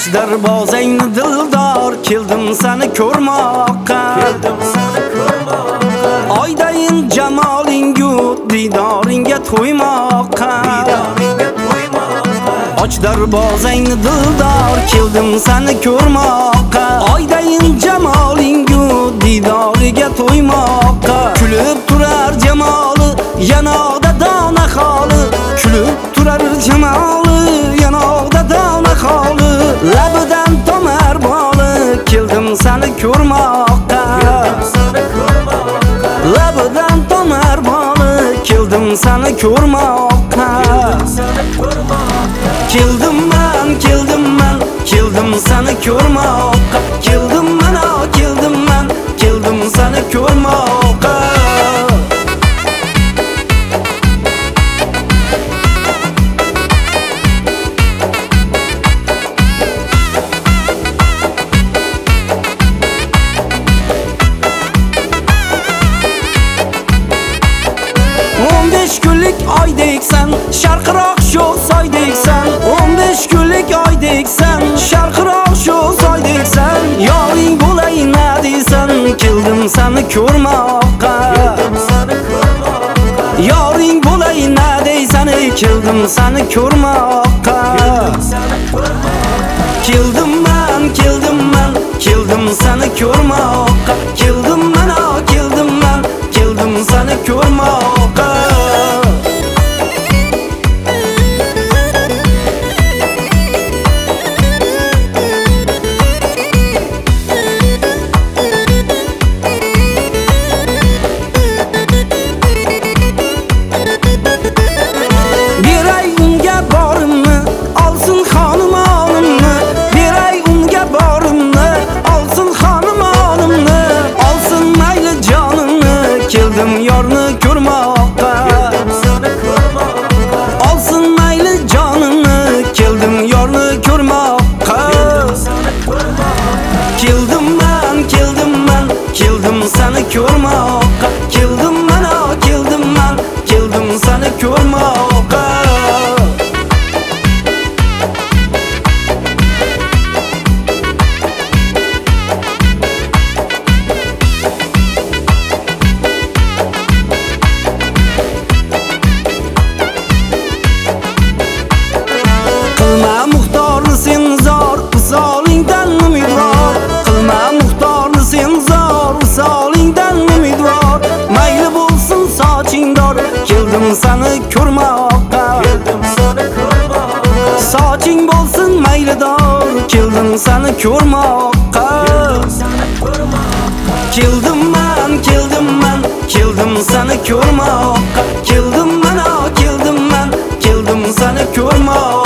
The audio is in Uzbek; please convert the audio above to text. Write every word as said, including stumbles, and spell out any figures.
Darvozangni dildor keldim seni ko'rmoqqa. Keldim seni ko'rmoqqa. Oydayin jamolingu didoringga to'ymoqqa. Didoringga to'ymoqqa. Och darvozangni dildor keldim seni ko'rmoqqa. Oydayin jamolingu didoriga to'ymoqqa. Kulib turar jamoli yanoqda dona xoli. Kulib turar jamoli yanoqda dona xoli. Labidan tomar boli keldim seni ko'rmoqqa. Labidan tomar boli keldim seni ko'rmoqqa. Keldim men, keldim men, keldim seni ko'rmoqqa. Keldim men, keldim men, keldim seni ko'rmoqqa. o'n besh kunlik oydeksan, sharqiroq shu soydeksan. o'n besh kunlik oydeksan, sharqiroq shu soydeksan. Yoring bo'lay na deysan, keldim seni ko'rmoqqa. Yoring bo'lay na deysan, keldim seni ko'rmoqqa. Keldim men, keldim men, keldim seni ko'rmoqqa. Keldim men, keldim men, keldim seni ko'rmoqqa. Beray unga borimni, olsin xonim olimni. Beray unga borimni, olsin xonim olimni. Olsin mayli jonimni, keldim yorni ko'rmoqqa. Olsin mayli jonimni, keldim yorni ko'rmoqqa. Keldim men, keldim men, keldim seni ko'rmoqqa. Keldim men, keldim men, keldim seni ko'rmoqqa. Qilma muxtorni sen zor, visolingdan umidvor. Qilma muxtorni sen zor, visolingdan umidvor. Mayli bo'lsin sochingdor, keldim seni ko'rmoqqa. Soching bo'lsin maylidor, keldim seni ko'rmoqqa. Keldim men, keldim men, keldim seni ko'rmoqqa. Keldim men, keldim men, keldim seni ko'rmoqqa.